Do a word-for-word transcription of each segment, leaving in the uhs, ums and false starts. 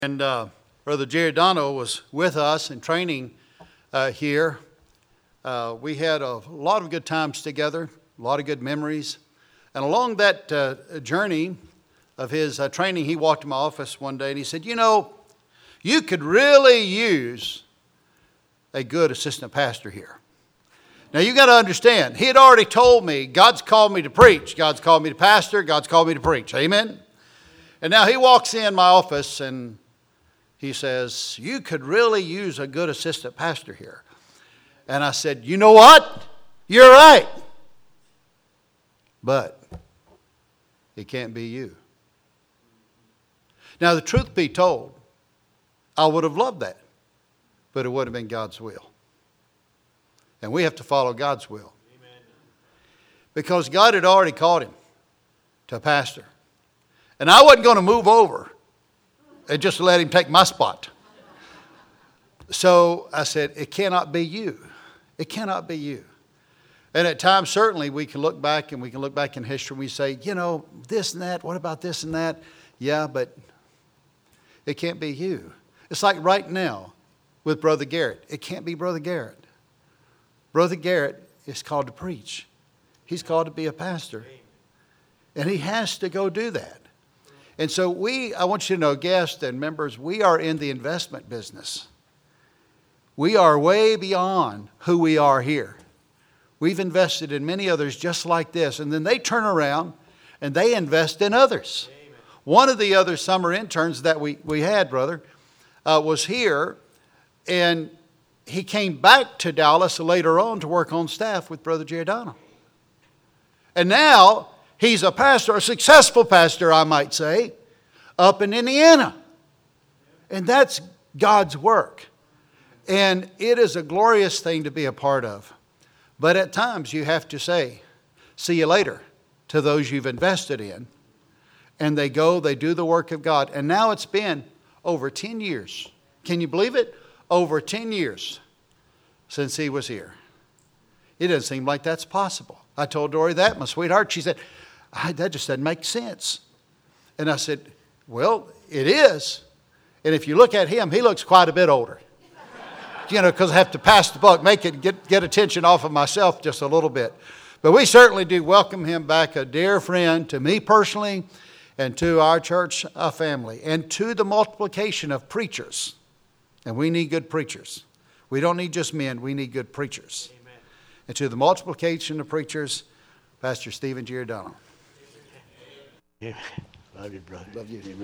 And uh, Brother Giordano was with us in training uh, here. Uh, we had a lot of good times together, a lot of good memories. And along that uh, journey of his uh, training, he walked to my office one day and he said, you know, you could really use a good assistant pastor here. Now, you got to understand, he had already told me, God's called me to preach. God's called me to pastor. God's called me to preach. Amen? And now he walks in my office and he says, you could really use a good assistant pastor here. And I said, you know what? You're right. But it can't be you. Now, the truth be told, I would have loved that. But it would have been God's will. And we have to follow God's will. Amen. Because God had already called him to a pastor. And I wasn't going to move over and just let him take my spot. So I said, it cannot be you. It cannot be you. And at times, certainly, we can look back and we can look back in history and we say, you know, this and that, what about this and that? Yeah, but it can't be you. It's like right now with Brother Garrett. It can't be Brother Garrett. Brother Garrett is called to preach. He's called to be a pastor. And he has to go do that. And so we, I want you to know, guests and members, we are in the investment business. We are way beyond who we are here. We've invested in many others just like this. And then they turn around and they invest in others. Amen. One of the other summer interns that we, we had, brother, uh, was here. And he came back to Dallas later on to work on staff with Brother Giordano. And now he's a pastor, a successful pastor, I might say, up in Indiana. And that's God's work. And it is a glorious thing to be a part of. But at times you have to say, see you later to those you've invested in. And they go, they do the work of God. And now it's been over ten years. Can you believe it? Over ten years since he was here. It doesn't seem like that's possible. I told Dory that, my sweetheart. She said, that just doesn't make sense. And I said, well, it is. And if you look at him, he looks quite a bit older. You know, because I have to pass the buck, make it get, get attention off of myself just a little bit. But we certainly do welcome him back, a dear friend to me personally and to our church uh, family and to the multiplication of preachers. And we need good preachers. We don't need just men, we need good preachers. Amen. And to the multiplication of preachers, Pastor Stephen Giordano. Amen. Love you, brother. Love you. Amen.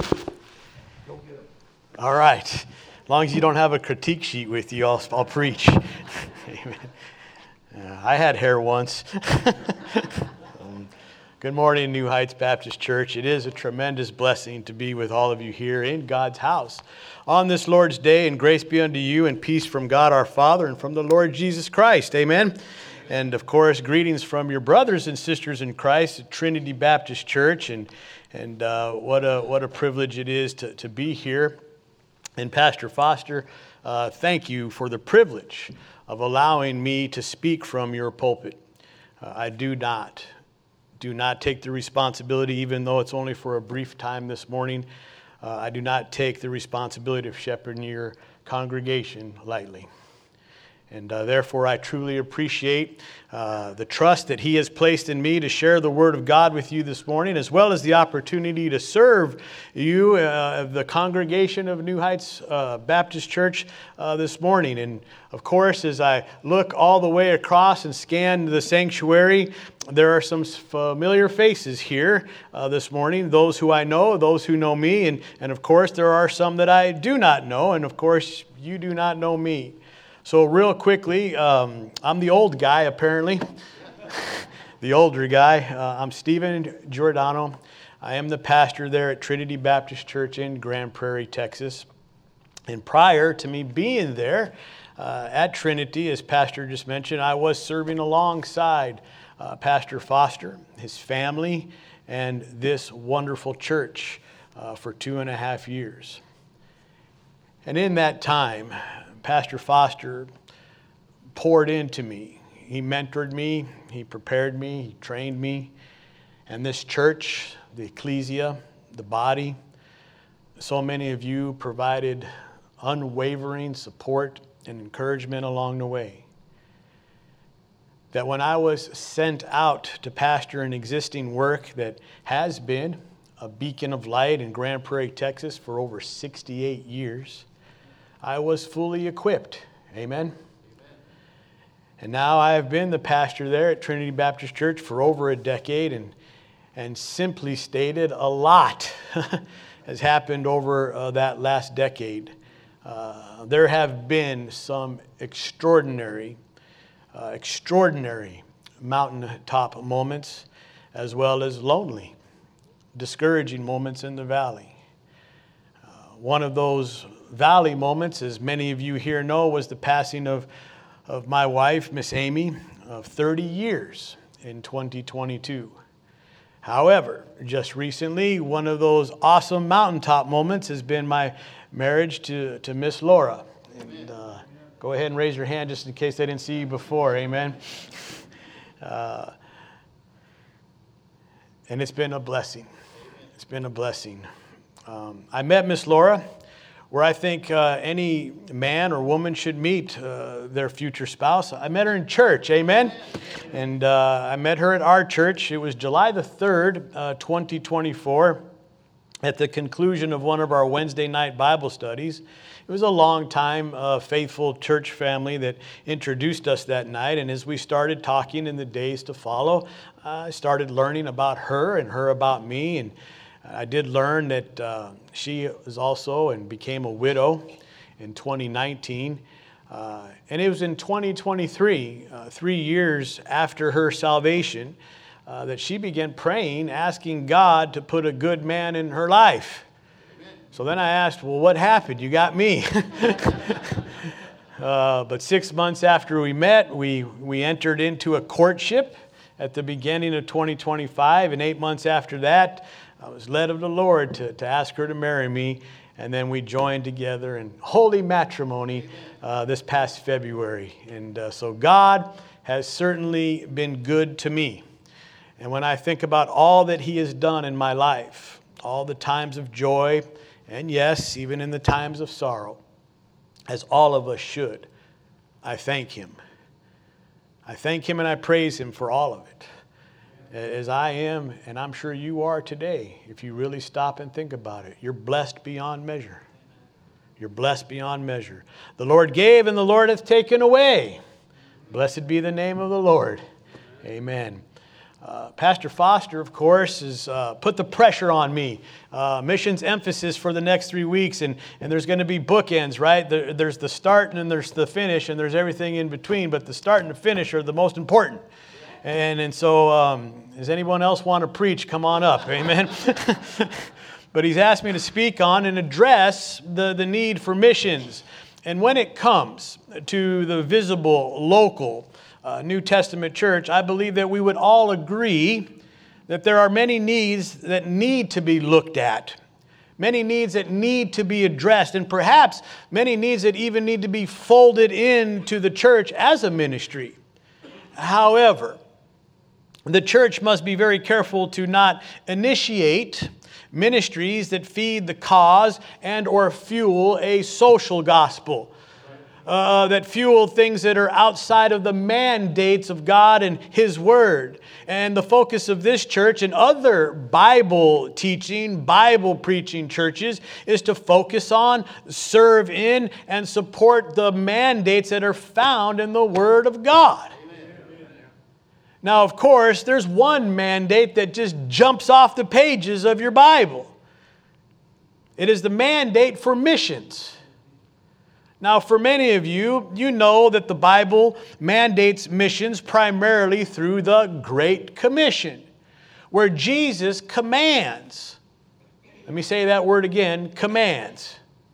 Go get him. All right. As long as you don't have a critique sheet with you, I'll, I'll preach. Amen. Uh, I had hair once. um, good morning, New Heights Baptist Church. It is a tremendous blessing to be with all of you here in God's house on this Lord's Day, and grace be unto you and peace from God our Father and from the Lord Jesus Christ. Amen. And of course, greetings from your brothers and sisters in Christ at Trinity Baptist Church. And and uh, what a what a privilege it is to, to be here. And Pastor Foster, uh, thank you for the privilege of allowing me to speak from your pulpit. Uh, I do not, do not take the responsibility, even though it's only for a brief time this morning. Uh, I do not take the responsibility of shepherding your congregation lightly. And uh, therefore, I truly appreciate uh, the trust that he has placed in me to share the Word of God with you this morning, as well as the opportunity to serve you, uh, the congregation of New Heights uh, Baptist Church uh, this morning. And of course, as I look all the way across and scan the sanctuary, there are some familiar faces here uh, this morning, those who I know, those who know me, and, and of course, there are some that I do not know, and of course, you do not know me. So real quickly, um, I'm the old guy, apparently, the older guy. Uh, I'm Stephen Giordano. I am the pastor there at Trinity Baptist Church in Grand Prairie, Texas. And prior to me being there uh, at Trinity, as Pastor just mentioned, I was serving alongside uh, Pastor Foster, his family, and this wonderful church uh, for two and a half years. And in that time, Pastor Foster poured into me. He mentored me, he prepared me, he trained me. And this church, the ecclesia, the body, so many of you provided unwavering support and encouragement along the way. That when I was sent out to pastor an existing work that has been a beacon of light in Grand Prairie, Texas for over sixty-eight years, I was fully equipped. Amen? Amen. And now I have been the pastor there at Trinity Baptist Church for over a decade, and, and simply stated, a lot has happened over uh, that last decade. Uh, there have been some extraordinary, uh, extraordinary mountaintop moments, as well as lonely, discouraging moments in the valley. Uh, one of those valley moments, as many of you here know, was the passing of, of my wife, Miss Amy, of thirty years in twenty twenty-two. However, just recently, one of those awesome mountaintop moments has been my marriage to, to Miss Laura. And, uh, go ahead and raise your hand just in case I didn't see you before. Amen. Uh, and it's been a blessing. It's been a blessing. Um, I met Miss Laura where I think uh, any man or woman should meet uh, their future spouse. I met her in church, amen? And uh, I met her at our church. It was July the third, uh, twenty twenty-four, at the conclusion of one of our Wednesday night Bible studies. It was a long-time uh, faithful church family that introduced us that night, and as we started talking in the days to follow, uh, I started learning about her and her about me, and I did learn that uh, she was also and became a widow in twenty nineteen. Uh, and it was in twenty twenty-three, uh, three years after her salvation, uh, that she began praying, asking God to put a good man in her life. Amen. So then I asked, well, what happened? You got me. uh, but six months after we met, we, we entered into a courtship at the beginning of twenty twenty-five. And eight months after that, I was led of the Lord to, to ask her to marry me, and then we joined together in holy matrimony uh, this past February. And uh, so God has certainly been good to me. And when I think about all that He has done in my life, all the times of joy, and yes, even in the times of sorrow, as all of us should, I thank Him. I thank Him and I praise Him for all of it. As I am, and I'm sure you are today, if you really stop and think about it. You're blessed beyond measure. You're blessed beyond measure. The Lord gave and the Lord hath taken away. Blessed be the name of the Lord. Amen. Uh, Pastor Foster, of course, has uh, put the pressure on me. Uh, missions emphasis for the next three weeks, and, and there's going to be bookends, right? There, there's the start and then there's the finish, and there's everything in between, but the start and the finish are the most important. And, and so, um, does anyone else want to preach? Come on up, amen? But he's asked me to speak on and address the, the need for missions. And when it comes to the visible, local uh, New Testament church, I believe that we would all agree that there are many needs that need to be looked at. Many needs that need to be addressed, and perhaps many needs that even need to be folded into the church as a ministry. However, the church must be very careful to not initiate ministries that feed the cause and or fuel a social gospel. Uh, that fuel things that are outside of the mandates of God and His Word. And the focus of this church and other Bible teaching, Bible preaching churches is to focus on, serve in, and support the mandates that are found in the Word of God. Now, of course, there's one mandate that just jumps off the pages of your Bible. It is the mandate for missions. Now, for many of you, you know that the Bible mandates missions primarily through the Great Commission, where Jesus commands. Let me say that word again, commands.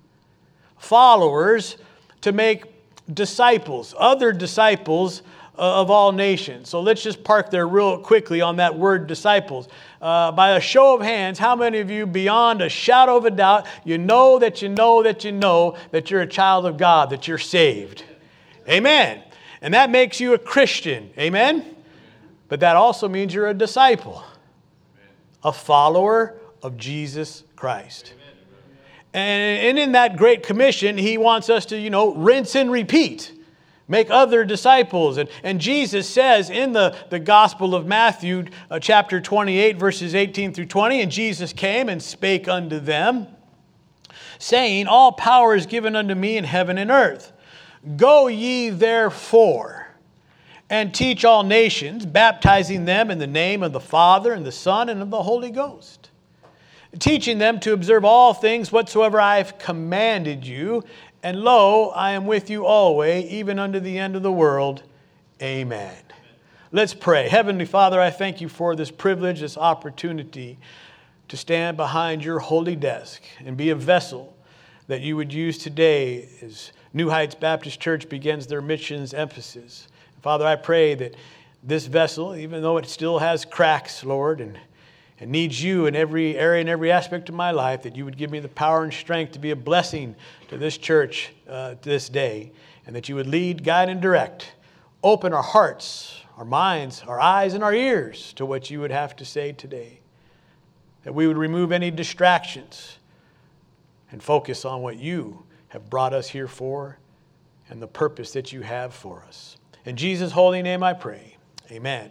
Followers to make disciples, other disciples of all nations. So let's just park there real quickly on that word disciples. Uh, by a show of hands, how many of you, beyond a shadow of a doubt, you know that you know that you know that you're a child of God, that you're saved? Amen. And that makes you a Christian. Amen. But that also means you're a disciple, a follower of Jesus Christ. And in that Great Commission, he wants us to, you know, rinse and repeat. Make other disciples. And, and Jesus says in the, the Gospel of Matthew, uh, chapter twenty-eight, verses eighteen through twenty, and Jesus came and spake unto them, saying, all power is given unto me in heaven and earth. Go ye therefore, and teach all nations, baptizing them in the name of the Father, and the Son, and of the Holy Ghost, teaching them to observe all things whatsoever I have commanded you. And lo, I am with you always, even unto the end of the world. Amen. Let's pray. Heavenly Father, I thank you for this privilege, this opportunity to stand behind your holy desk and be a vessel that you would use today as New Heights Baptist Church begins their missions emphasis. Father, I pray that this vessel, even though it still has cracks, Lord, and and needs you in every area and every aspect of my life, that you would give me the power and strength to be a blessing to this church uh, this day, and that you would lead, guide, and direct. Open our hearts, our minds, our eyes, and our ears to what you would have to say today. That we would remove any distractions and focus on what you have brought us here for and the purpose that you have for us. In Jesus' holy name I pray. Amen.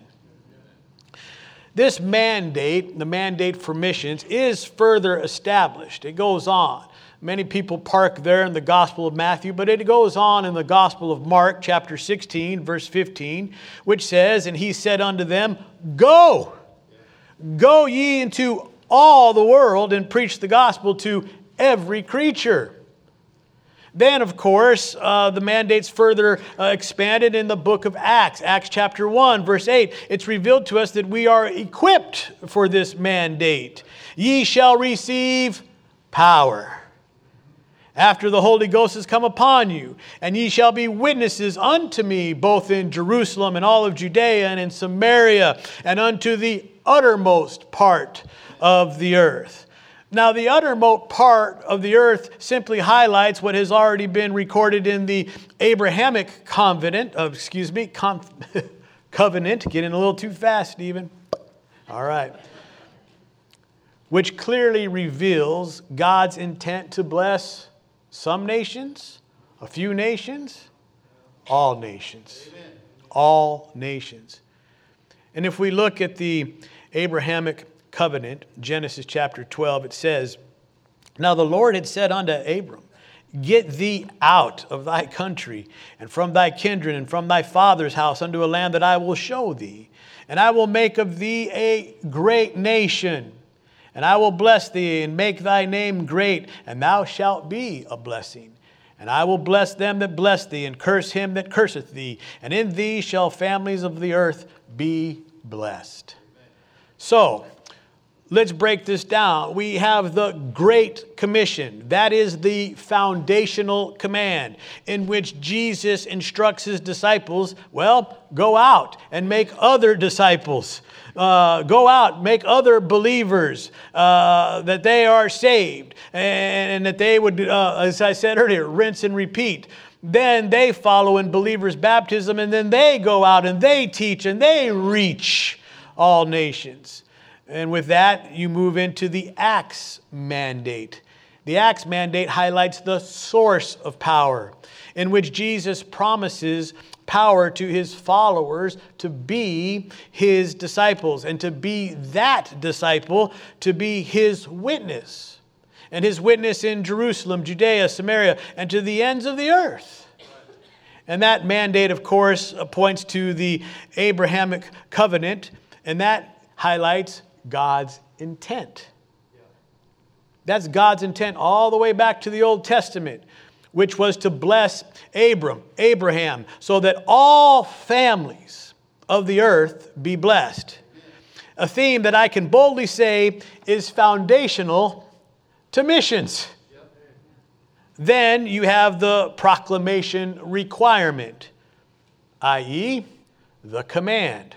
This mandate, the mandate for missions, is further established. It goes on. Many people park there in the Gospel of Matthew, but it goes on in the Gospel of Mark, chapter sixteen, verse fifteen, which says, and he said unto them, Go, go ye into all the world and preach the gospel to every creature. Then, of course, uh, the mandate's further uh, expanded in the book of Acts. Acts chapter one, verse eight. It's revealed to us that we are equipped for this mandate. Ye shall receive power after the Holy Ghost has come upon you, and ye shall be witnesses unto me, both in Jerusalem and all of Judea and in Samaria, and unto the uttermost part of the earth. Now, the uttermost part of the earth simply highlights what has already been recorded in the Abrahamic covenant, uh, excuse me, con- covenant, getting a little too fast, Stephen. All right. Which clearly reveals God's intent to bless some nations, a few nations, all nations. Amen. All nations. And if we look at the Abrahamic covenant, Genesis chapter twelve, it says, Now the Lord had said unto Abram, Get thee out of thy country, and from thy kindred, and from thy father's house, unto a land that I will show thee. And I will make of thee a great nation, and I will bless thee, and make thy name great, and thou shalt be a blessing. And I will bless them that bless thee, and curse him that curseth thee. And in thee shall families of the earth be blessed. So, let's break this down. We have the Great Commission. That is the foundational command in which Jesus instructs his disciples, well, go out and make other disciples. Uh, go out, make other believers, uh, that they are saved, and, and that they would, uh, as I said earlier, rinse and repeat. Then they follow in believers' baptism, and then they go out and they teach and they reach all nations. And with that, you move into the Acts mandate. The Acts mandate highlights the source of power, in which Jesus promises power to his followers to be his disciples, and to be that disciple, to be his witness. And his witness in Jerusalem, Judea, Samaria, and to the ends of the earth. And that mandate, of course, points to the Abrahamic covenant, and that highlights God's intent. That's God's intent all the way back to the Old Testament, which was to bless Abram, Abraham, so that all families of the earth be blessed. A theme that I can boldly say is foundational to missions. Then you have the proclamation requirement, that is the command.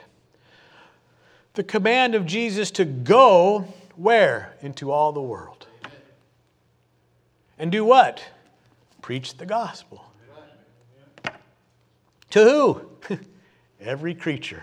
The command of Jesus to go where? Into all the world. And do what? Preach the gospel. To who? Every creature.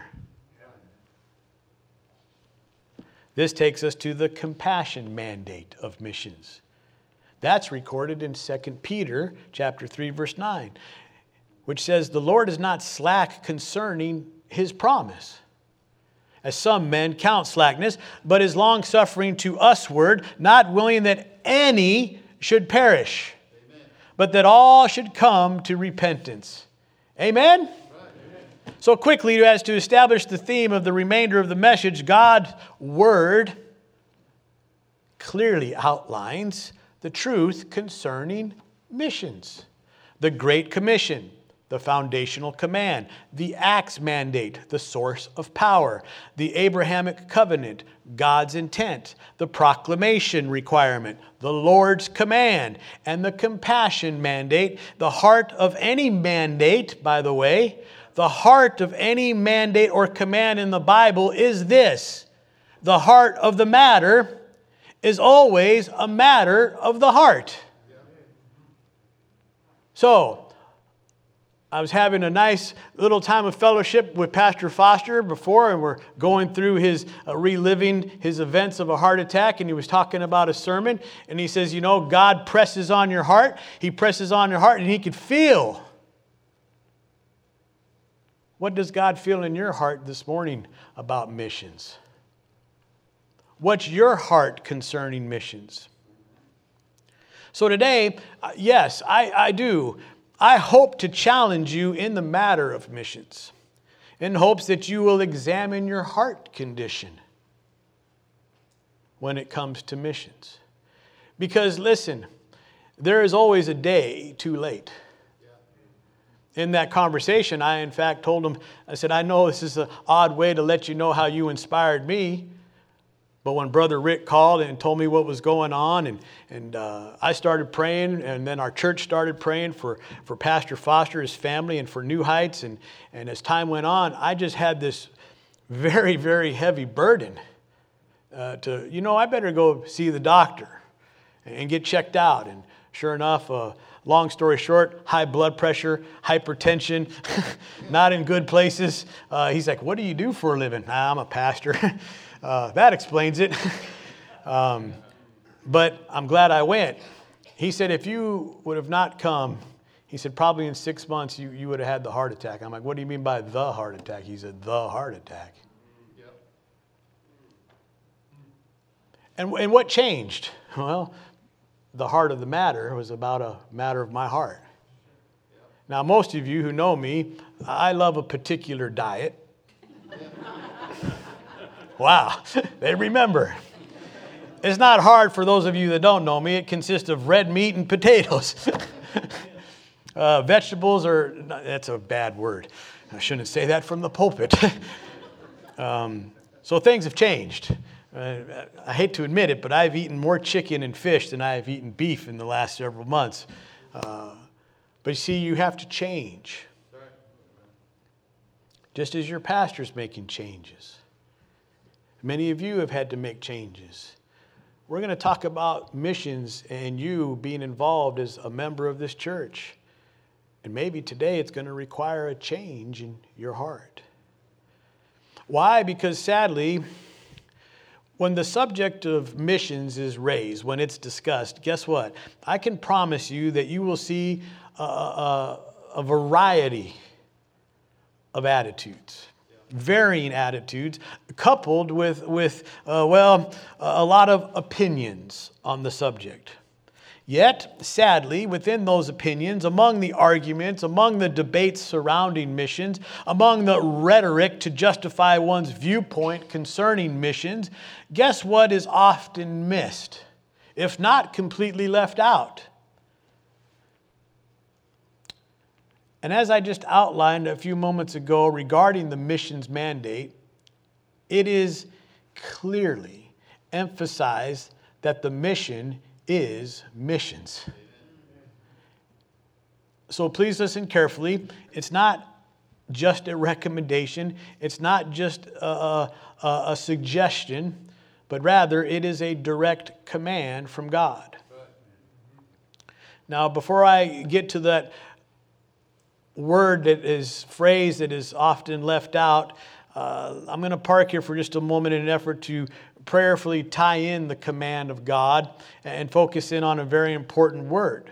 This takes us to the compassion mandate of missions. That's recorded in Second Peter chapter three, verse nine, which says, the Lord is not slack concerning his promise, as some men count slackness, but is long-suffering to usward, not willing that any should perish, Amen. But that all should come to repentance. Amen? Right. Amen? So quickly, as to establish the theme of the remainder of the message, God's Word clearly outlines the truth concerning missions. The Great Commission, the foundational command, the Acts mandate, the source of power, the Abrahamic covenant, God's intent, the proclamation requirement, the Lord's command, and the compassion mandate. The heart of any mandate, by the way, the heart of any mandate or command in the Bible is this. The heart of the matter is always a matter of the heart. So, I was having a nice little time of fellowship with Pastor Foster before, and we're going through his, uh, reliving his events of a heart attack, and he was talking about a sermon, and he says, you know, God presses on your heart. He presses on your heart, and he could feel. What does God feel in your heart this morning about missions? What's your heart concerning missions? So today, uh, yes, I, I do. I hope to challenge you in the matter of missions, in hopes that you will examine your heart condition when it comes to missions. Because listen, there is always a day too late. In that conversation, I in fact told him, I said, I know this is an odd way to let you know how you inspired me. But when Brother Rick called and told me what was going on, and, and uh, I started praying, and then our church started praying for, for Pastor Foster, his family, and for New Heights. And, and as time went on, I just had this very, very heavy burden uh, to, you know, I better go see the doctor and get checked out. And sure enough, uh, long story short, high blood pressure, hypertension, not in good places. Uh, he's like, what do you do for a living? Ah, I'm a pastor. Uh, that explains it. um, but I'm glad I went. He said, if you would have not come, he said, probably in six months you, you would have had the heart attack. I'm like, what do you mean by the heart attack? He said, the heart attack. Yep. And, and what changed? Well, the heart of the matter was about a matter of my heart. Yep. Now, most of you who know me, I love a particular diet. Wow, they remember. It's not hard for those of you that don't know me. It consists of red meat and potatoes. uh, vegetables are, that's a bad word. I shouldn't say that from the pulpit. um, so things have changed. Uh, I hate to admit it, but I've eaten more chicken and fish than I have eaten beef in the last several months. Uh, but you see, you have to change. Just as your pastor's making changes. Many of you have had to make changes. We're going to talk about missions and you being involved as a member of this church. And maybe today it's going to require a change in your heart. Why? Because sadly, when the subject of missions is raised, when it's discussed, guess what? I can promise you that you will see a, a, a variety of attitudes. Varying attitudes, coupled with, with uh, well, a lot of opinions on the subject. Yet, sadly, within those opinions, among the arguments, among the debates surrounding missions, among the rhetoric to justify one's viewpoint concerning missions, guess what is often missed, if not completely left out? And as I just outlined a few moments ago regarding the missions mandate, it is clearly emphasized that the mission is missions. So please listen carefully. It's not just a recommendation. It's not just a, a, a suggestion, but rather it is a direct command from God. Now, before I get to that word that is phrase that is often left out, uh, I'm going to park here for just a moment in an effort to prayerfully tie in the command of God and focus in on a very important word.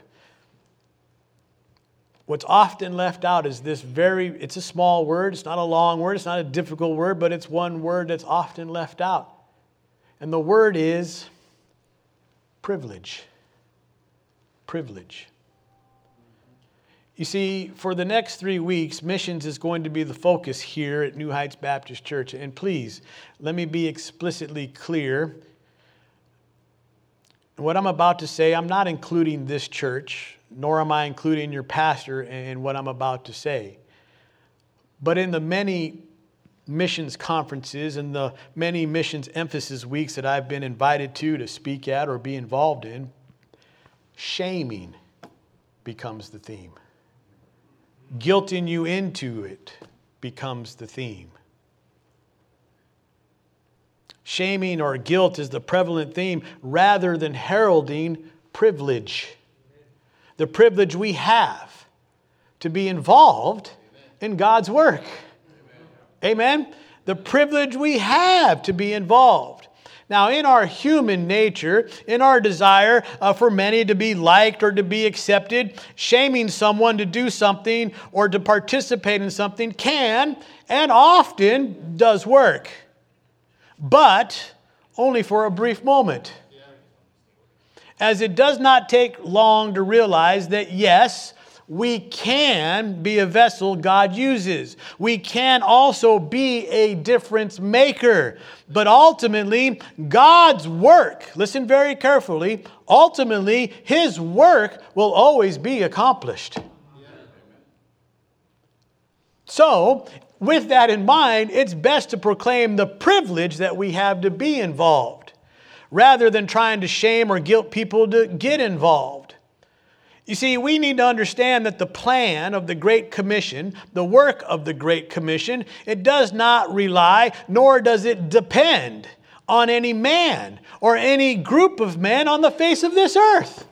What's often left out is this very, it's a small word, it's not a long word, it's not a difficult word, but it's one word that's often left out. And the word is privilege. Privilege. You see, for the next three weeks, missions is going to be the focus here at New Heights Baptist Church. And please, let me be explicitly clear. What I'm about to say, I'm not including this church, nor am I including your pastor in what I'm about to say. But in the many missions conferences and the many missions emphasis weeks that I've been invited to to speak at or be involved in, shaming becomes the theme. Guilting you into it becomes the theme. Shaming or guilt is the prevalent theme rather than heralding privilege. The privilege we have to be involved in God's work. Amen? The privilege we have to be involved. Now, in our human nature, in our desire uh, for many to be liked or to be accepted, shaming someone to do something or to participate in something can and often does work. But only for a brief moment. As it does not take long to realize that, yes, we can be a vessel God uses. We can also be a difference maker. But ultimately, God's work, listen very carefully, ultimately, His work will always be accomplished. So, with that in mind, it's best to proclaim the privilege that we have to be involved, rather than trying to shame or guilt people to get involved. You see, we need to understand that the plan of the Great Commission, the work of the Great Commission, it does not rely, nor does it depend on any man or any group of men on the face of this earth.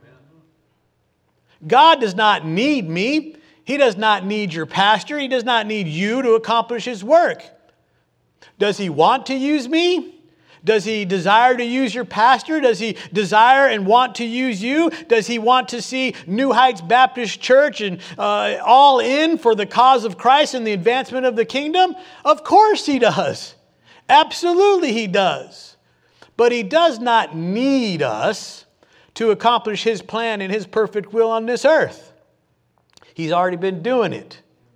God does not need me. He does not need your pastor. He does not need you to accomplish His work. Does He want to use me? Does He desire to use your pastor? Does He desire and want to use you? Does He want to see New Heights Baptist Church and uh, all in for the cause of Christ and the advancement of the kingdom? Of course He does. Absolutely He does. But He does not need us to accomplish His plan and His perfect will on this earth. He's already been doing it.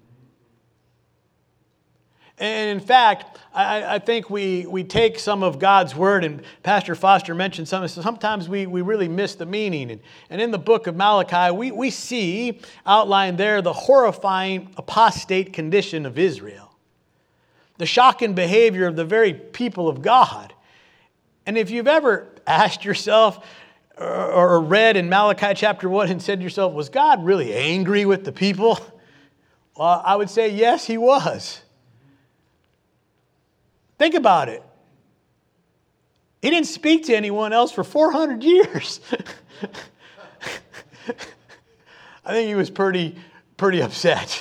And in fact, I, I think we, we take some of God's word, and Pastor Foster mentioned something, so sometimes we, we really miss the meaning. And, and in the book of Malachi, we, we see outlined there the horrifying apostate condition of Israel. The shocking behavior of the very people of God. And if you've ever asked yourself or, or read in Malachi chapter one and said to yourself, was God really angry with the people? Well, I would say yes, He was. Think about it. He didn't speak to anyone else for four hundred years. I think he was pretty, pretty upset.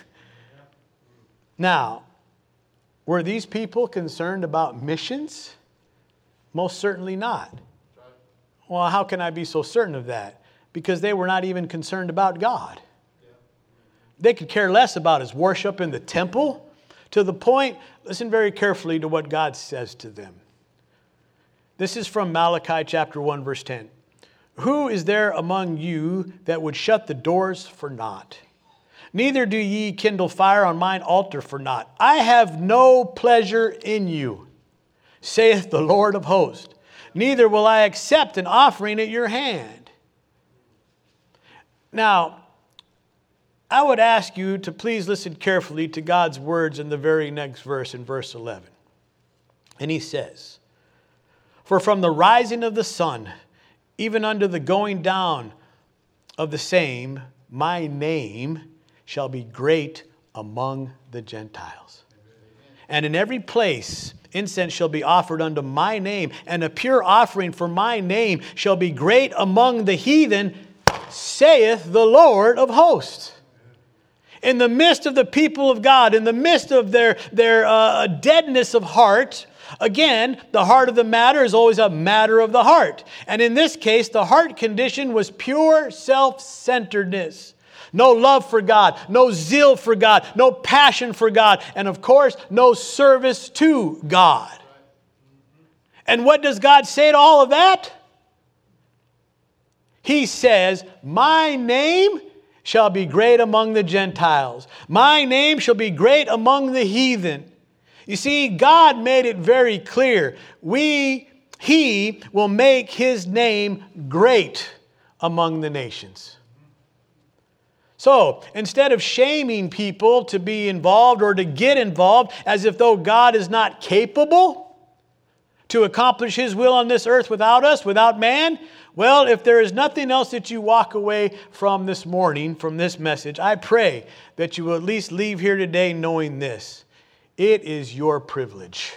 Now, were these people concerned about missions? Most certainly not. Well, how can I be so certain of that? Because they were not even concerned about God. They could care less about His worship in the temple. To the point, listen very carefully to what God says to them. This is from Malachi chapter one, verse ten. Who is there among you that would shut the doors for naught? Neither do ye kindle fire on mine altar for naught. I have no pleasure in you, saith the Lord of hosts. Neither will I accept an offering at your hand. Now, I would ask you to please listen carefully to God's words in the very next verse, in verse eleven. And He says, for from the rising of the sun, even unto the going down of the same, my name shall be great among the Gentiles. And in every place incense shall be offered unto my name, and a pure offering for my name shall be great among the heathen, saith the Lord of hosts. In the midst of the people of God, in the midst of their, their uh, deadness of heart, Again, the heart of the matter is always a matter of the heart. And in this case, the heart condition was pure self-centeredness. No love for God, no zeal for God, no passion for God, and of course, no service to God. And what does God say to all of that? He says, my name shall be great among the Gentiles. My name shall be great among the heathen. You see, God made it very clear. We, He will make His name great among the nations. So, instead of shaming people to be involved or to get involved as if though God is not capable to accomplish His will on this earth without us, without man, well, if there is nothing else that you walk away from this morning, from this message, I pray that you will at least leave here today knowing this. It is your privilege.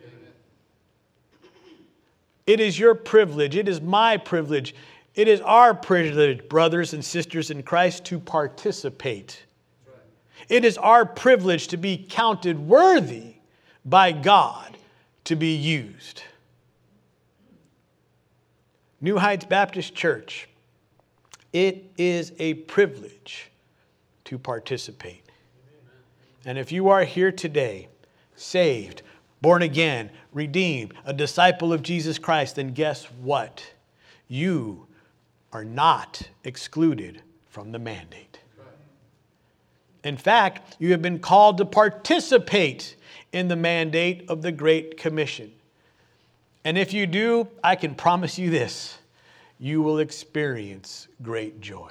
It is your privilege. It is my privilege. It is our privilege, brothers and sisters in Christ, to participate. It is our privilege to be counted worthy by God to be used. New Heights Baptist Church, it is a privilege to participate. And if you are here today, saved, born again, redeemed, a disciple of Jesus Christ, then guess what? You are not excluded from the mandate. In fact, you have been called to participate in the mandate of the Great Commission. And if you do, I can promise you this, you will experience great joy.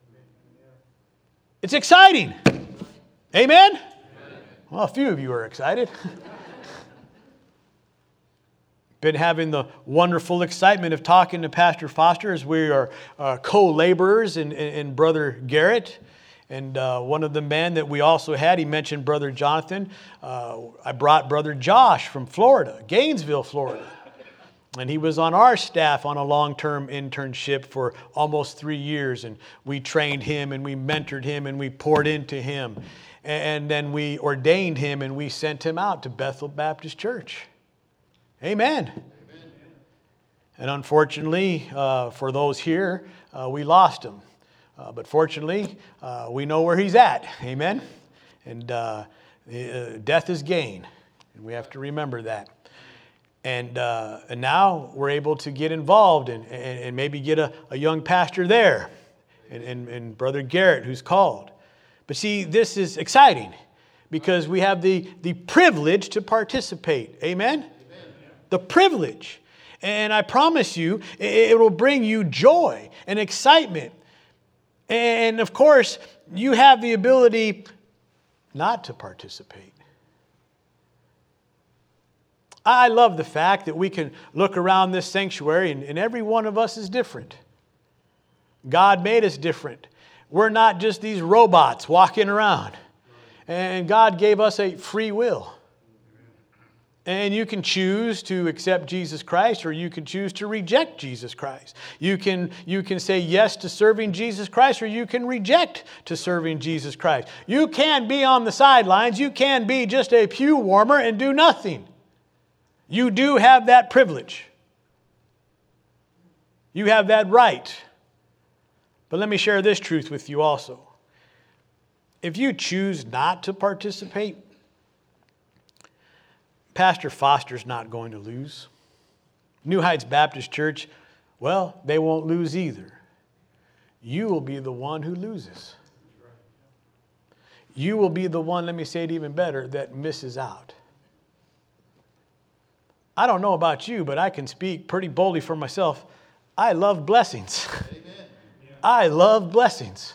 It's exciting. Amen? Amen. Well, a few of you are excited. Been having the wonderful excitement of talking to Pastor Foster as we are uh, co-laborers in, in, in Brother Garrett. And uh, one of the men that we also had, he mentioned Brother Jonathan. Uh, I brought Brother Josh from Florida, Gainesville, Florida. And he was on our staff on a long-term internship for almost three years. And we trained him and we mentored him and we poured into him. And then we ordained him and we sent him out to Bethel Baptist Church. Amen. Amen. And unfortunately, uh, for those here, uh, we lost him. Uh, but fortunately, uh, we know where he's at. Amen. And uh, death is gain. And we have to remember that. And uh, and now we're able to get involved and, and, and maybe get a, a young pastor there. And, and, and Brother Garrett, who's called. But see, this is exciting because we have the, the privilege to participate. Amen? Amen. The privilege. And I promise you, it will bring you joy and excitement. And of course, you have the ability not to participate. I love the fact that we can look around this sanctuary and, and every one of us is different. God made us different. We're not just these robots walking around. And God gave us a free will. And you can choose to accept Jesus Christ or you can choose to reject Jesus Christ. You can, you can say yes to serving Jesus Christ or you can reject to serving Jesus Christ. You can be on the sidelines. You can be just a pew warmer and do nothing. You do have that privilege. You have that right. But let me share this truth with you also. If you choose not to participate, Pastor Foster's not going to lose. New Heights Baptist Church, well, they won't lose either. You will be the one who loses. You will be the one, let me say it even better, that misses out. I don't know about you, but I can speak pretty boldly for myself. I love blessings. Amen. I love blessings.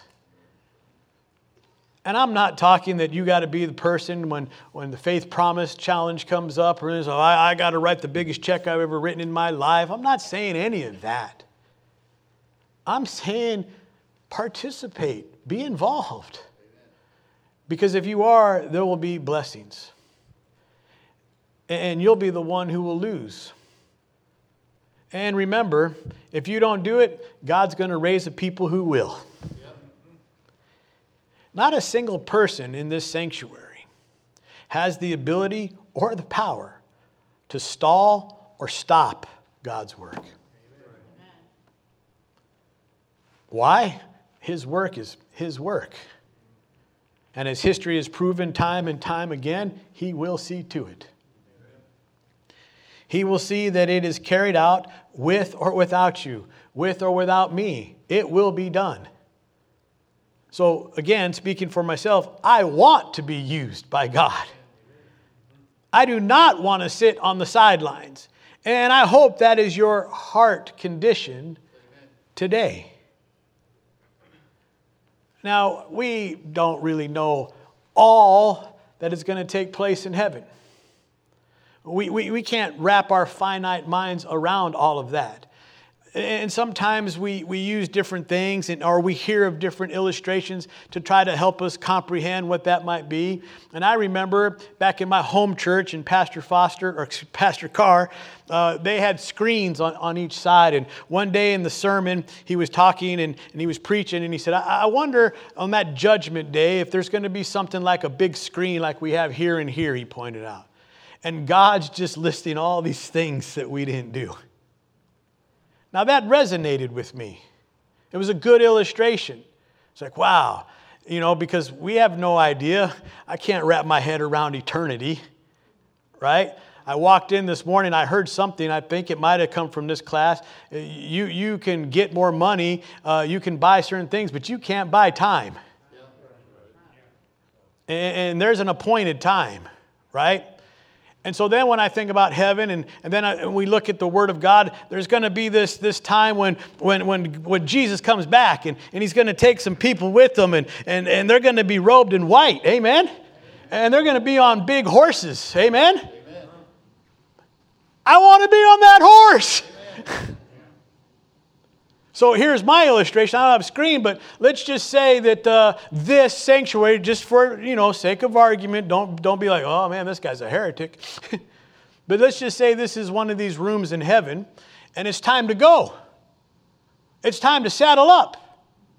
And I'm not talking that you got to be the person when, when the Faith Promise Challenge comes up or is, oh, I, I got to write the biggest check I've ever written in my life. I'm not saying any of that. I'm saying participate, be involved. Because if you are, there will be blessings. And you'll be the one who will lose. And remember, if you don't do it, God's going to raise a people who will. Yep. Not a single person in this sanctuary has the ability or the power to stall or stop God's work. Why? His work is His work. And as history has proven time and time again, He will see to it. He will see that it is carried out with or without you, with or without me. It will be done. So again, speaking for myself, I want to be used by God. I do not want to sit on the sidelines. And I hope that is your heart condition today. Now, we don't really know all that is going to take place in heaven. We, we, we can't wrap our finite minds around all of that. And sometimes we, we use different things and, or we hear of different illustrations to try to help us comprehend what that might be. And I remember back in my home church in Pastor Foster or Pastor Carr, uh, they had screens on, on each side. And one day in the sermon, he was talking and, and he was preaching and he said, I, I wonder on that judgment day if there's going to be something like a big screen like we have here and here, he pointed out. And God's just listing all these things that we didn't do. Now that resonated with me. It was a good illustration. It's like, wow, you know, because we have no idea. I can't wrap my head around eternity, right? I walked in this morning, I heard something, I think it might have come from this class. You, you can get more money, uh, you can buy certain things, but you can't buy time. And, and there's an appointed time, right? And so then when I think about heaven and, and then I, and we look at the Word of God, there's going to be this, this time when, when, when, when Jesus comes back and, and He's going to take some people with Him and, and, and they're going to be robed in white. Amen? And they're going to be on big horses. Amen? Amen. I want to be on that horse. So here's my illustration. I don't have a screen, but let's just say that uh, this sanctuary, just for, you know, sake of argument, don't, don't be like, oh man, this guy's a heretic. But let's just say this is one of these rooms in heaven, and it's time to go. It's time to saddle up.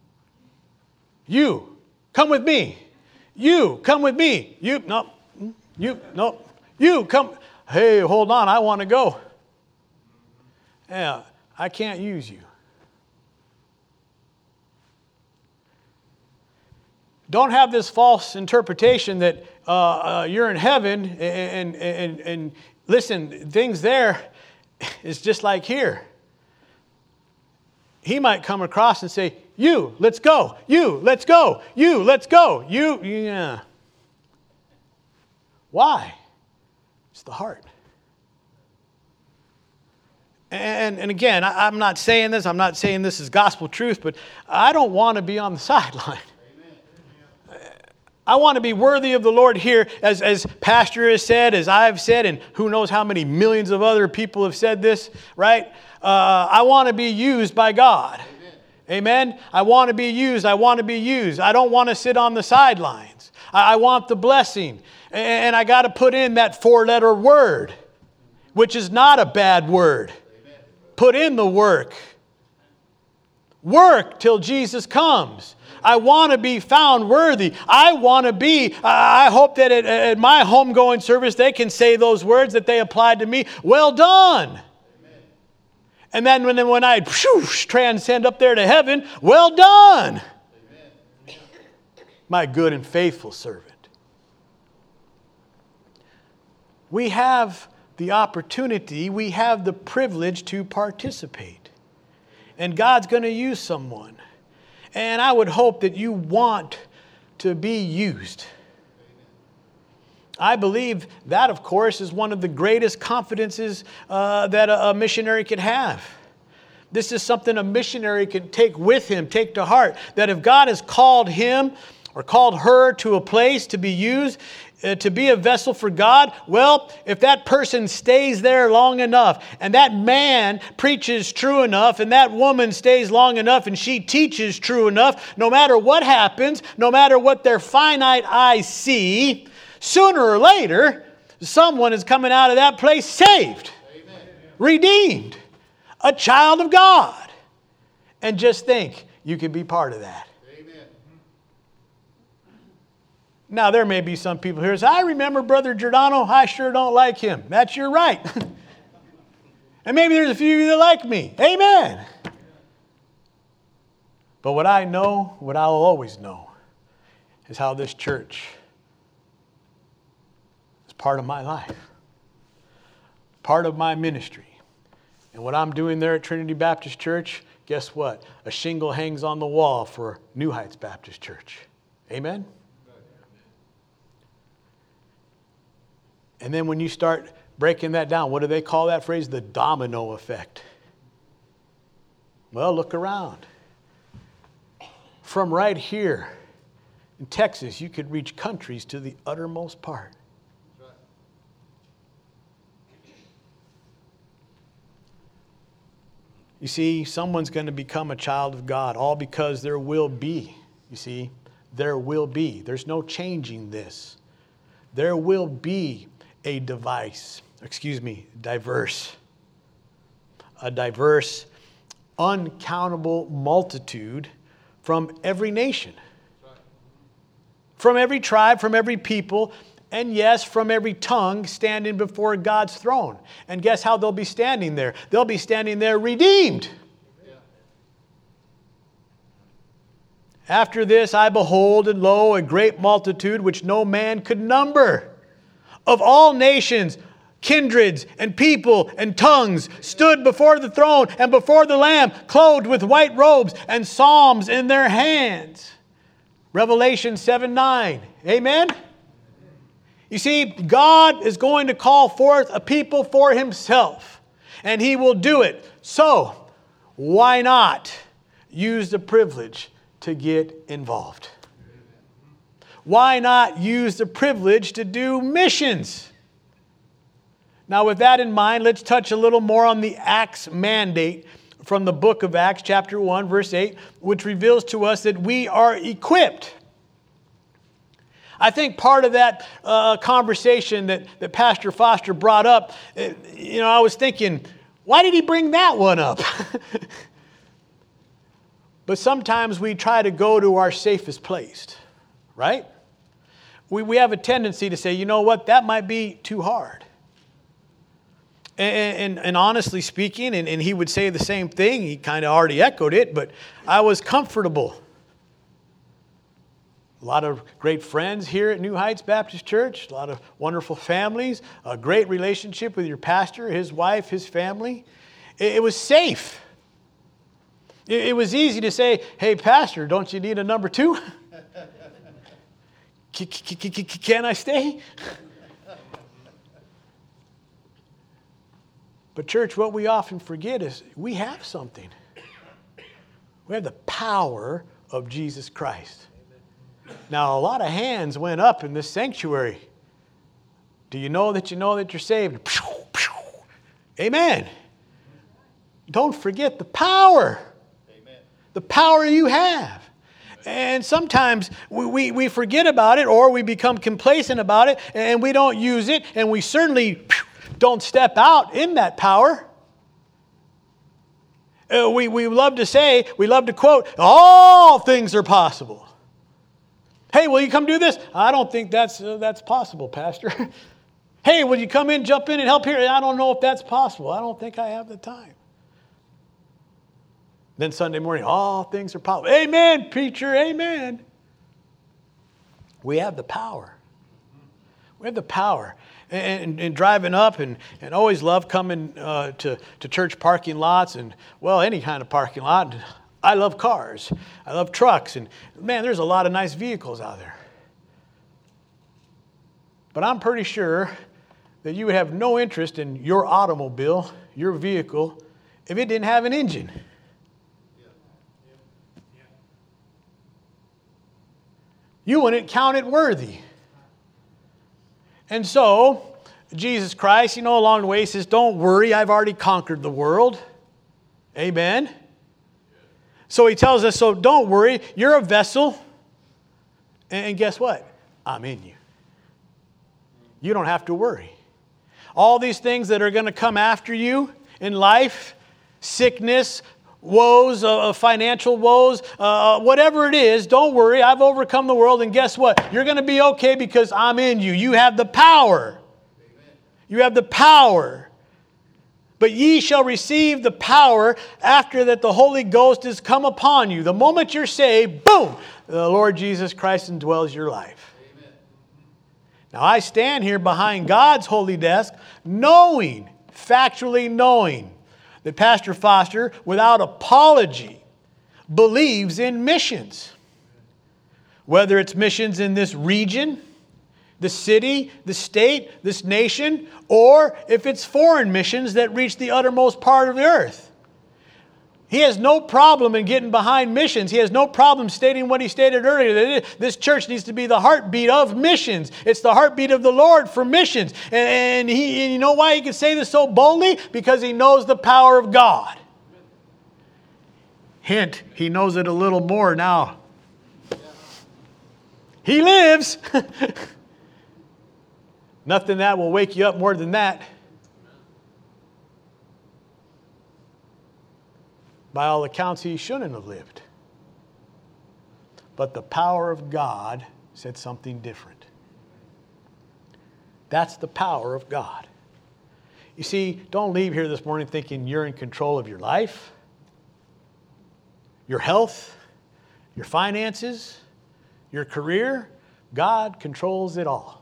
You, come with me. You, come with me. You, no, you, no, you, come. Hey, hold on, I want to go. Yeah, I can't use you. Don't have this false interpretation that uh, uh, you're in heaven and, and, and, and listen, things there is just like here. He might come across and say, you, let's go. You, let's go. You, let's go. You, yeah. Why? It's the heart. And, and again, I, I'm not saying this. I'm not saying this is gospel truth, but I don't want to be on the sideline. I want to be worthy of the Lord here, as, as Pastor has said, as I've said, and who knows how many millions of other people have said this, right? Uh, I want to be used by God. Amen. Amen? I want to be used. I want to be used. I don't want to sit on the sidelines. I, I want the blessing. And, and I got to put in that four-letter word, which is not a bad word. Amen. Put in the work. Work till Jesus comes. I want to be found worthy. I want to be, I hope that at, at my homegoing service they can say those words that they applied to me. Well done. Amen. And then when, when I whoosh, transcend up there to heaven, well done. Amen. My good and faithful servant. We have the opportunity, we have the privilege to participate. And God's going to use someone. And I would hope that you want to be used. I believe that, of course, is one of the greatest confidences uh, that a, a missionary could have. This is something a missionary can take with him, take to heart. That if God has called him or called her to a place to be used, uh, to be a vessel for God, well, if that person stays there long enough and that man preaches true enough and that woman stays long enough and she teaches true enough, no matter what happens, no matter what their finite eyes see, sooner or later, someone is coming out of that place saved, amen, redeemed, a child of God. And just think, you can be part of that. Now, there may be some people here who say, I remember Brother Giordano, I sure don't like him. That's your right. And maybe there's a few of you that like me. Amen. But what I know, what I'll always know, is how this church is part of my life, part of my ministry. And what I'm doing there at Trinity Baptist Church, guess what? A shingle hangs on the wall for New Heights Baptist Church. Amen? And then when you start breaking that down, what do they call that phrase? The domino effect. Well, look around. From right here in Texas, you could reach countries to the uttermost part. You see, someone's going to become a child of God, all because there will be, you see, there will be. There's no changing this. There will be a device, excuse me, diverse, a diverse, uncountable multitude from every nation, from every tribe, from every people, and yes, from every tongue standing before God's throne. And guess how they'll be standing there? They'll be standing there redeemed. Yeah. After this I behold, and lo, a great multitude which no man could number, of all nations, kindreds, and people, and tongues, stood before the throne and before the Lamb, clothed with white robes and psalms in their hands. Revelation seven nine. Amen? You see, God is going to call forth a people for Himself, and He will do it. So, why not use the privilege to get involved? Why not use the privilege to do missions? Now, with that in mind, let's touch a little more on the Acts mandate from the book of Acts, chapter one, verse eight, which reveals to us that we are equipped. I think part of that uh, conversation that, that Pastor Foster brought up, you know, I was thinking, why did he bring that one up? But sometimes we try to go to our safest place, right? We, we have a tendency to say, you know what, that might be too hard. And, and, and honestly speaking, and, and he would say the same thing, he kind of already echoed it, but I was comfortable. A lot of great friends here at New Heights Baptist Church, a lot of wonderful families, a great relationship with your pastor, his wife, his family. It, it was safe. It, it was easy to say, hey, pastor, don't you need a number two? Can I stay? But church, what we often forget is we have something. We have the power of Jesus Christ. Now, a lot of hands went up in this sanctuary. Do you know that you know that you're saved? Amen. Don't forget the power. Amen. The power you have. And sometimes we, we, we forget about it, or we become complacent about it, and we don't use it, and we certainly don't step out in that power. Uh, we, we love to say, we love to quote, all things are possible. Hey, will you come do this? I don't think that's uh, that's possible, Pastor. Hey, will you come in, jump in and help here? I don't know if that's possible. I don't think I have the time. Then Sunday morning, all things are possible. Amen, preacher, amen. We have the power. We have the power. And, and, and driving up and, and always love coming uh, to, to church parking lots and, well, any kind of parking lot. I love cars. I love trucks. And, man, there's a lot of nice vehicles out there. But I'm pretty sure that you would have no interest in your automobile, your vehicle, if it didn't have an engine. You wouldn't count it worthy. And so, Jesus Christ, you know, along the way says, don't worry, I've already conquered the world. Amen. So he tells us, so don't worry, you're a vessel. And guess what? I'm in you. You don't have to worry. All these things that are going to come after you in life, sickness, woes, uh, financial woes, uh, whatever it is, don't worry. I've overcome the world. And guess what? You're going to be okay because I'm in you. You have the power. Amen. You have the power. But ye shall receive the power after that the Holy Ghost is come upon you. The moment you're saved, boom, the Lord Jesus Christ indwells your life. Amen. Now I stand here behind God's holy desk knowing, factually knowing, that Pastor Foster, without apology, believes in missions. Whether it's missions in this region, the city, the state, this nation, or if it's foreign missions that reach the uttermost part of the earth. He has no problem in getting behind missions. He has no problem stating what he stated earlier, that this church needs to be the heartbeat of missions. It's the heartbeat of the Lord for missions. And, and, he, and you know why he can say this so boldly? Because he knows the power of God. Hint, he knows it a little more now. He lives. Nothing that will wake you up more than that. By all accounts, he shouldn't have lived. But the power of God said something different. That's the power of God. You see, don't leave here this morning thinking you're in control of your life, your health, your finances, your career. God controls it all.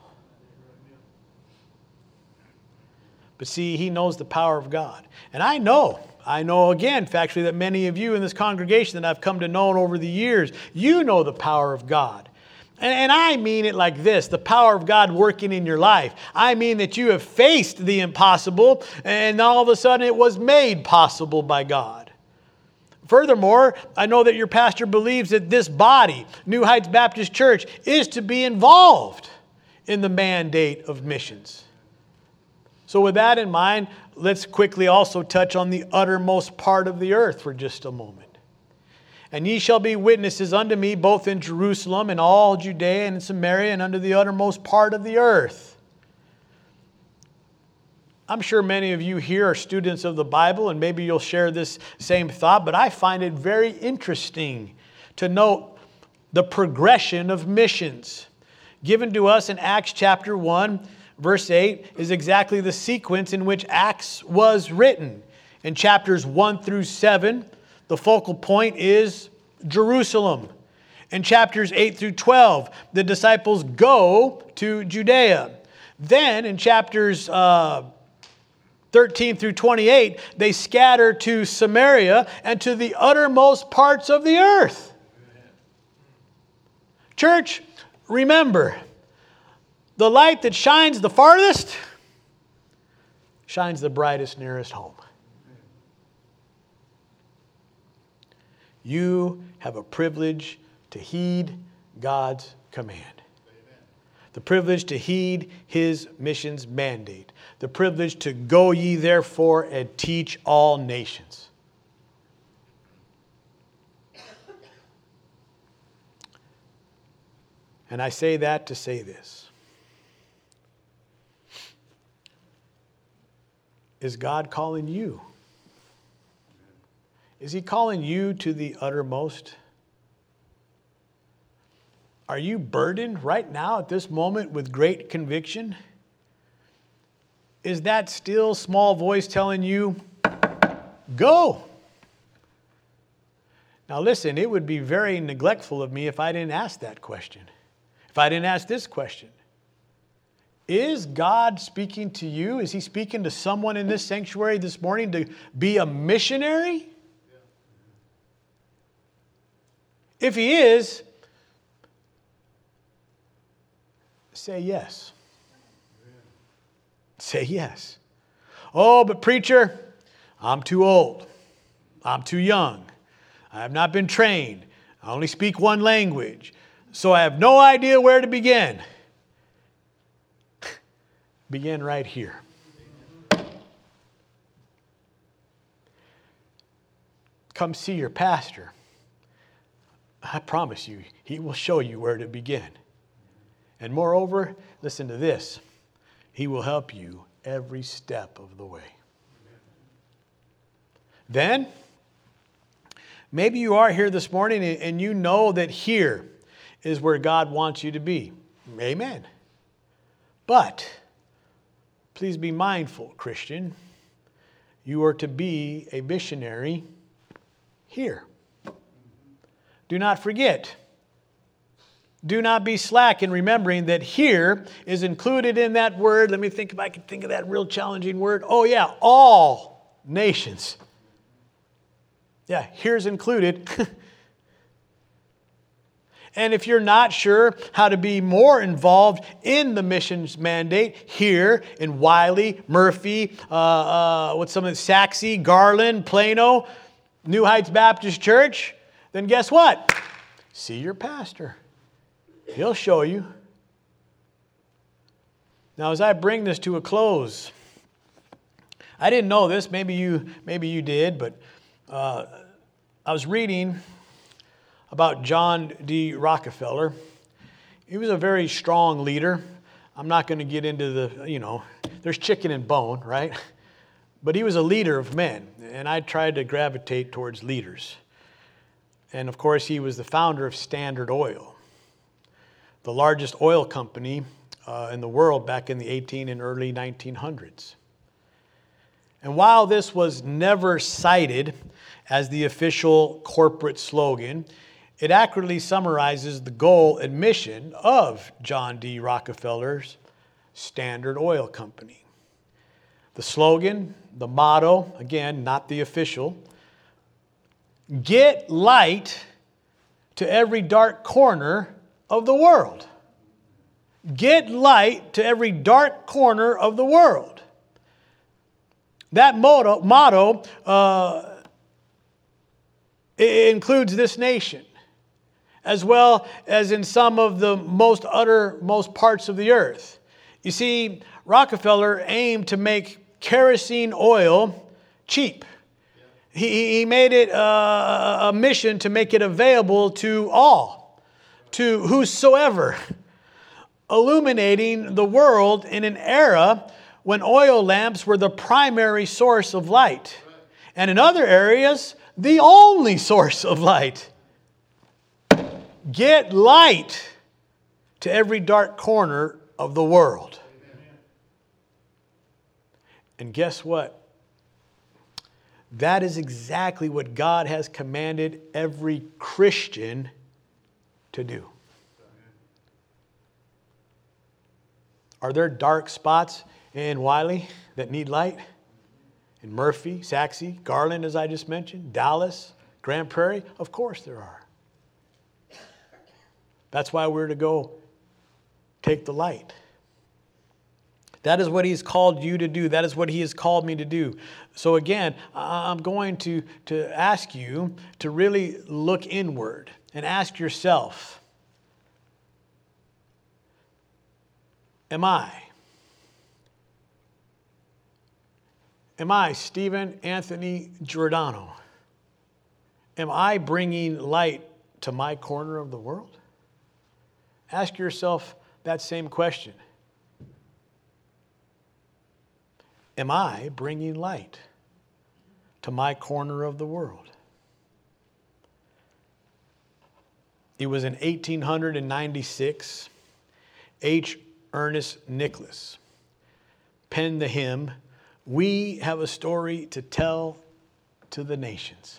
But see, he knows the power of God. And I know, I know again, factually, that many of you in this congregation that I've come to know over the years, you know the power of God. And, and I mean it like this, the power of God working in your life. I mean that you have faced the impossible, and all of a sudden it was made possible by God. Furthermore, I know that your pastor believes that this body, New Heights Baptist Church, is to be involved in the mandate of missions. So with that in mind, let's quickly also touch on the uttermost part of the earth for just a moment. And ye shall be witnesses unto me both in Jerusalem and all Judea and Samaria and unto the uttermost part of the earth. I'm sure many of you here are students of the Bible, and maybe you'll share this same thought, but I find it very interesting to note the progression of missions. Given to us in Acts chapter one, verse eight is exactly the sequence in which Acts was written. In chapters one through seven, the focal point is Jerusalem. In chapters eight through twelve, the disciples go to Judea. Then in chapters uh, thirteen through twenty-eight, they scatter to Samaria and to the uttermost parts of the earth. Church, remember, the light that shines the farthest shines the brightest nearest home. You have a privilege to heed God's command. Amen. The privilege to heed His missions mandate. The privilege to go ye therefore and teach all nations. And I say that to say this. Is God calling you? Is He calling you to the uttermost? Are you burdened right now at this moment with great conviction? Is that still small voice telling you, go? Now listen, it would be very neglectful of me if I didn't ask that question. If I didn't ask this question. Is God speaking to you? Is He speaking to someone in this sanctuary this morning to be a missionary? If He is, say yes. Say yes. Oh, but preacher, I'm too old. I'm too young. I have not been trained. I only speak one language. So I have no idea where to begin. Begin right here. Come see your pastor. I promise you, he will show you where to begin. And moreover, listen to this. He will help you every step of the way. Then, Maybe you are here this morning and you know that here is where God wants you to be. Amen. But please be mindful, Christian. You are to be a missionary here. Do not forget. Do not be slack in remembering that here is included in that word. Let me think if I can think of that real challenging word. Oh yeah, all nations. Yeah, here's included. And if you're not sure how to be more involved in the missions mandate here in Wiley, Murphy, uh, uh, what's some of the Saxe, Garland, Plano, New Heights Baptist Church, then guess what? See your pastor. He'll show you. Now, as I bring this to a close, I didn't know this. Maybe you, maybe you did, but uh, I was reading about John D. Rockefeller. He was a very strong leader. I'm not going to get into the, you know, there's chicken and bone, right? But he was a leader of men, and I tried to gravitate towards leaders. And of course, he was the founder of Standard Oil, the largest oil company uh, in the world back in the eighteen and early nineteen hundreds. And while this was never cited as the official corporate slogan, it accurately summarizes the goal and mission of John D. Rockefeller's Standard Oil Company. The slogan, the motto, again, not the official, get light to every dark corner of the world. Get light to every dark corner of the world. That motto, motto uh, it includes this nation, as well as in some of the most uttermost parts of the earth. You see, Rockefeller aimed to make kerosene oil cheap. He, he made it a, a mission to make it available to all, to whosoever, illuminating the world in an era when oil lamps were the primary source of light, and in other areas, the only source of light. Get light to every dark corner of the world. And guess what? That is exactly what God has commanded every Christian to do. Are there dark spots in Wiley that need light? In Murphy, Saxe, Garland, as I just mentioned, Dallas, Grand Prairie? Of course there are. That's why we're to go take the light. That is what He's called you to do. That is what He has called me to do. So again, I'm going to, to ask you to really look inward and ask yourself, am I? Am I Stephen Anthony Giordano? Am I bringing light to my corner of the world? Ask yourself that same question. Am I bringing light to my corner of the world? It was in eighteen ninety-six, H. Ernest Nicholas penned the hymn, "We have a story to tell to the nations."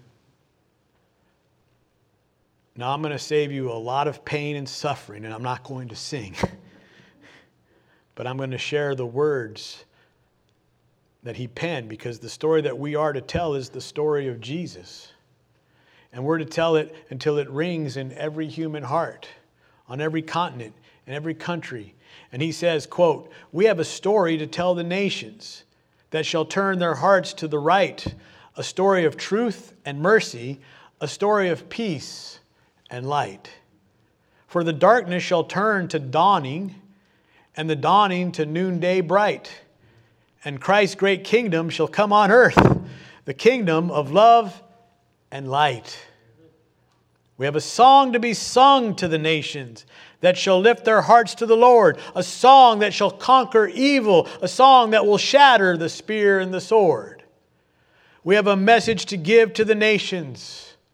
Now, I'm going to save you a lot of pain and suffering, and I'm not going to sing. But I'm going to share the words that he penned, because the story that we are to tell is the story of Jesus. And we're to tell it until it rings in every human heart, on every continent, in every country. And he says, quote, "We have a story to tell the nations that shall turn their hearts to the right, a story of truth and mercy, a story of peace and light. For the darkness shall turn to dawning, and the dawning to noonday bright. And Christ's great kingdom shall come on earth, the kingdom of love and light. We have a song to be sung to the nations that shall lift their hearts to the Lord, a song that shall conquer evil, a song that will shatter the spear and the sword. We have a message to give to the nations.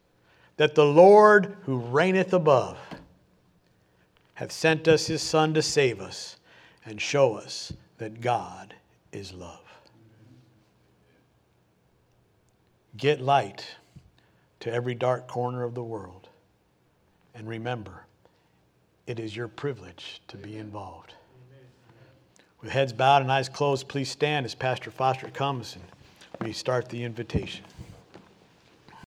that the Lord who reigneth above hath sent us his Son to save us and show us that God is love. Get light to every dark corner of the world. And remember, it is your privilege to be involved. With heads bowed and eyes closed, please stand as Pastor Foster comes and we start the invitation.